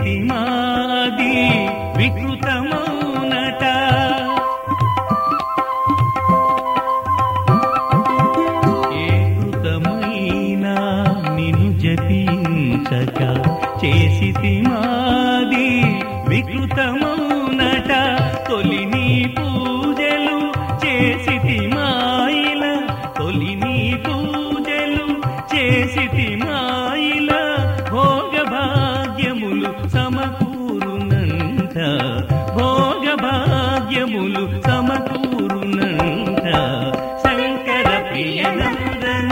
చేసితి మాది వికృతమౌనట. ఏ కృతమైనా నిన్ను జపించక చేసితి మాది వికృతమౌనట. తొలి నీ పూజలు చేసితి మాయిల, తొలి నీ పూజలు చేసితి మాయిల. భోగ భాగ్యములు సమకూరునంట, భోగ భాగ్యములు సమకూరునంట. శంకర ప్రియనందన,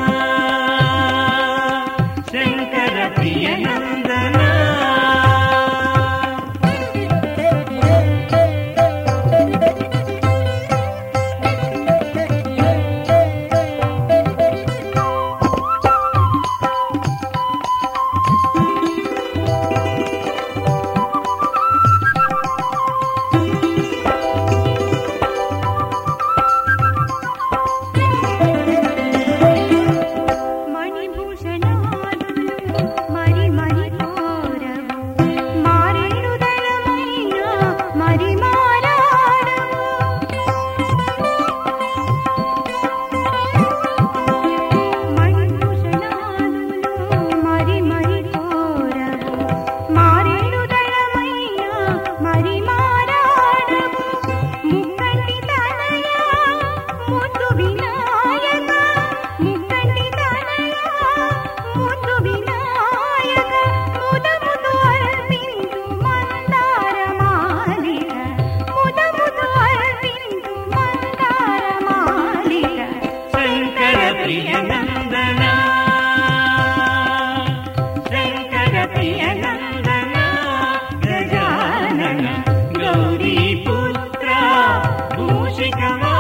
శంకర ప్రియనందన. ప్రియనందన, శంకర ప్రియనందన. గజానన గౌరీ పుత్ర మూషిక